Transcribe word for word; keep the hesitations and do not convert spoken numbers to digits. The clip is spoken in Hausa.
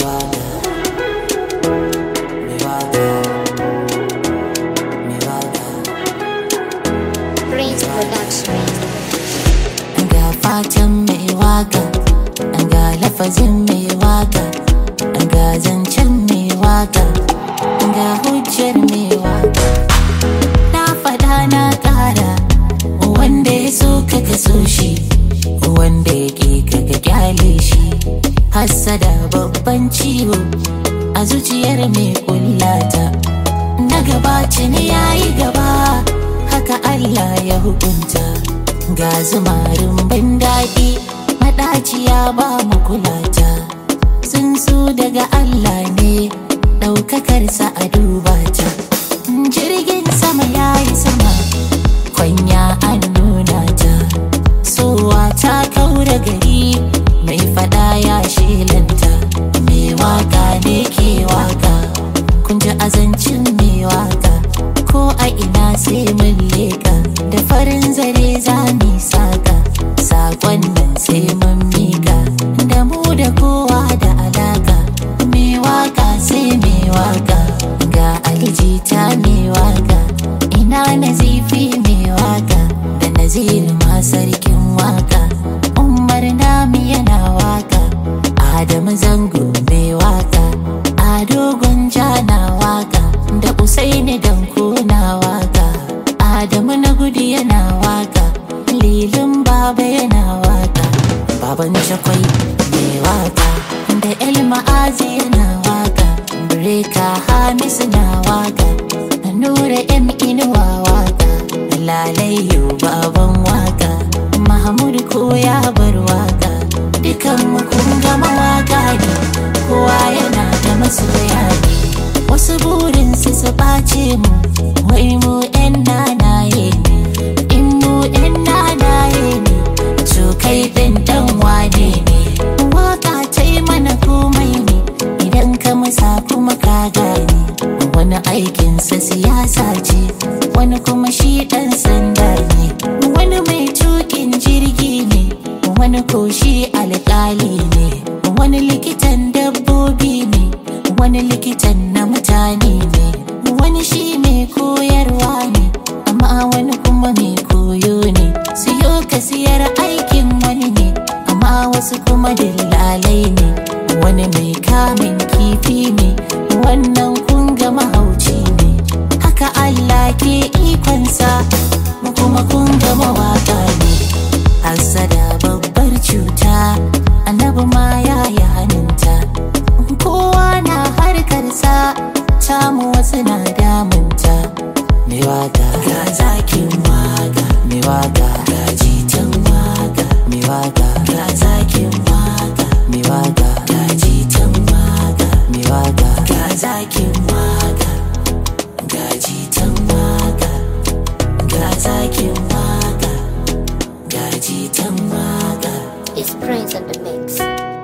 waka, me waka, me waka. Prince Production. Ga fatan mai waka, ga lafazin mai waka, ga zancen mai waka, ga hujjar mai waka. Na faɗa na ƙara, wanda ya so ka ka so shi, wanda ya ƙi ka ka kyale shi. Hassada babban ciwo a zuciyar mai kullata, na gaba ne yayi gaba, haka Allah ya hukunta. Ga zumarin ban daɗi, maɗaciya ba mu kulata. Tsuntsu daga Allah ne, ɗaukakarsa a duba ta. Jirgin sama yayi sama, kwanya an nuna ta. Sowa ta kaura gari, mai fada ya shelanta. Mai waka ne ke waka, kun ji azancin mai waka. Ko a ina sai mun leka, da farin zare za mu saka. Sakon nan sai mun mika, da mu da kowa da alaka. Mai waka sai mai waka, ga aljita mai waka. Ina nazifi mai waka, da nazir ma sarkin waka. Umar nami yana waka, Adamu zango mai waka. Ado Gwanja na waka, da Usaini Danko na waka. Adamu na gudu yana waka, Lilin Baba yana waka. Baban Shakwai mai waka, da El Ma'azi yana waka. Breka Hamisu na waka, Nura M Inuwa waka. Lalayo baban waka, Mahmud ko ya bar waka. Dukan mu kun gama waka ne, kowa yana da masoya ne. Wasu burinsu su ɓace mu, wai mu 'yan nanaye ne. In mu 'yan nanaye ne, to kai ɗin ɗan wane ne. Waka ta yi mana komai ne, idan ka musa kuma ka gane. Wani aikinsa siyasa ce, wani kuma shi ɗan sanda ne. Wani mai tuƙin jirgi ne, wani ko shi alƙali ne. Wani likitan dabbobi ne, wani likitan na mutane ne. Wani shi mai koyarwa ne, amma wani kuma mai koyo ne. Siyo ka siyar aikin wani ne, amma wasu kuma dillalai ne. Wani mai kamun kifi ne, wannan kun ga mahauci ne. Haka Allah ke ikonsa, mu kuma kun ga mawaka ne. Hassada babbar cuta, annabi ma ya yi hannunta. Kowa na harkarsa, tamu wasu na damunta. Mai waka ga zakin waka, mai waka ga jitan waka. Mai waka ga zakin waka, mai waka ga jitan waka. Mai waka ga zakin waka, ga jitan waka. Ga zakin waka, ga jitan waka. It's Prince on the mix.